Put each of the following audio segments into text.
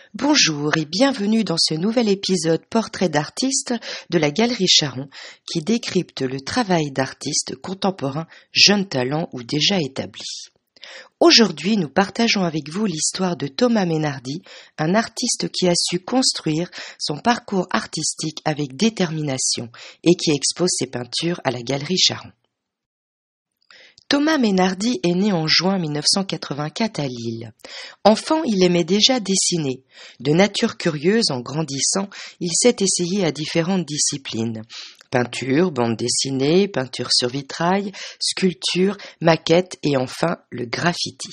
Bonjour et bienvenue dans ce nouvel épisode Portrait d'artiste de la Galerie Charon qui décrypte le travail d'artistes contemporains, jeunes talents ou déjà établis. Aujourd'hui, nous partageons avec vous l'histoire de Thomas Ménardy, un artiste qui a su construire son parcours artistique avec détermination et qui expose ses peintures à la Galerie Charon. Thomas Ménardy est né en juin 1984 à Lille. Enfant, il aimait déjà dessiner. De nature curieuse, en grandissant, il s'est essayé à différentes disciplines. Peinture, bande dessinée, peinture sur vitrail, sculpture, maquette et enfin le graffiti.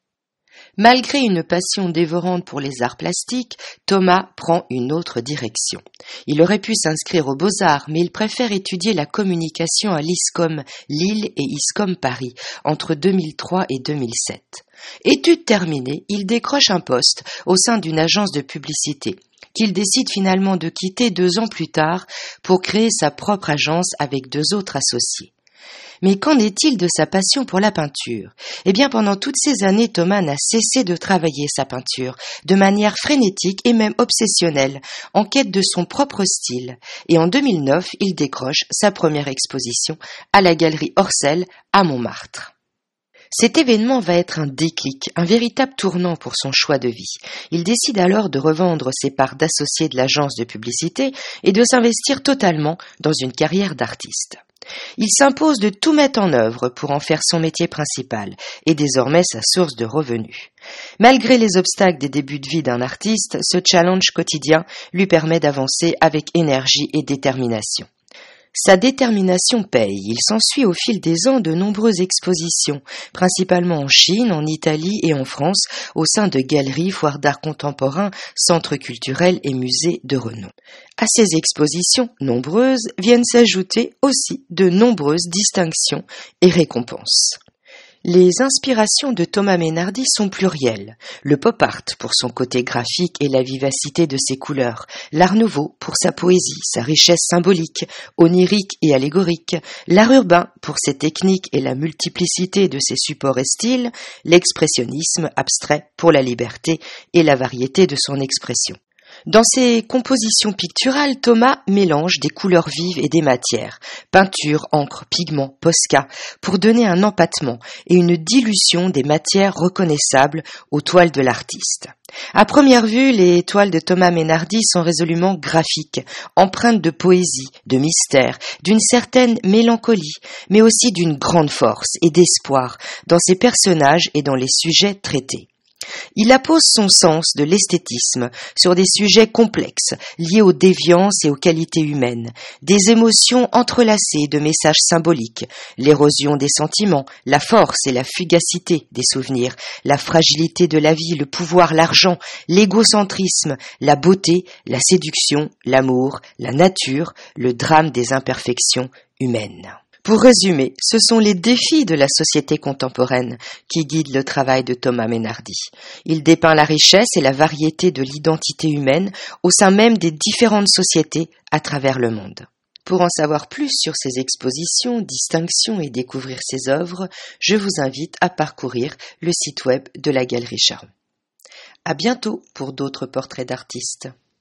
Malgré une passion dévorante pour les arts plastiques, Thomas prend une autre direction. Il aurait pu s'inscrire aux Beaux-Arts, mais il préfère étudier la communication à l'ISCOM Lille et ISCOM Paris entre 2003 et 2007. Études terminées, il décroche un poste au sein d'une agence de publicité, qu'il décide finalement de quitter 2 ans plus tard pour créer sa propre agence avec 2 autres associés. Mais qu'en est-il de sa passion pour la peinture ? Eh bien, pendant toutes ces années, Thomas n'a cessé de travailler sa peinture, de manière frénétique et même obsessionnelle, en quête de son propre style. Et en 2009, il décroche sa première exposition à la Galerie Orcel à Montmartre. Cet événement va être un déclic, un véritable tournant pour son choix de vie. Il décide alors de revendre ses parts d'associé de l'agence de publicité et de s'investir totalement dans une carrière d'artiste. Il s'impose de tout mettre en œuvre pour en faire son métier principal et désormais sa source de revenus. Malgré les obstacles des débuts de vie d'un artiste, ce challenge quotidien lui permet d'avancer avec énergie et détermination. Sa détermination paye. Il s'ensuit au fil des ans de nombreuses expositions, principalement en Chine, en Italie et en France, au sein de galeries, foires d'art contemporain, centres culturels et musées de renom. À ces expositions nombreuses viennent s'ajouter aussi de nombreuses distinctions et récompenses. Les inspirations de Thomas Ménardy sont plurielles. Le pop art pour son côté graphique et la vivacité de ses couleurs, l'art nouveau pour sa poésie, sa richesse symbolique, onirique et allégorique, l'art urbain pour ses techniques et la multiplicité de ses supports et styles, l'expressionnisme abstrait pour la liberté et la variété de son expression. Dans ses compositions picturales, Thomas mélange des couleurs vives et des matières, peinture, encre, pigments, posca, pour donner un empattement et une dilution des matières reconnaissables aux toiles de l'artiste. À première vue, les toiles de Thomas Ménardy sont résolument graphiques, empreintes de poésie, de mystère, d'une certaine mélancolie, mais aussi d'une grande force et d'espoir dans ses personnages et dans les sujets traités. Il appose son sens de l'esthétisme sur des sujets complexes, liés aux déviances et aux qualités humaines, des émotions entrelacées de messages symboliques, l'érosion des sentiments, la force et la fugacité des souvenirs, la fragilité de la vie, le pouvoir, l'argent, l'égocentrisme, la beauté, la séduction, l'amour, la nature, le drame des imperfections humaines. Pour résumer, ce sont les défis de la société contemporaine qui guident le travail de Thomas Ménardy. Il dépeint la richesse et la variété de l'identité humaine au sein même des différentes sociétés à travers le monde. Pour en savoir plus sur ses expositions, distinctions et découvrir ses œuvres, je vous invite à parcourir le site web de la Galerie Charon. À bientôt pour d'autres portraits d'artistes.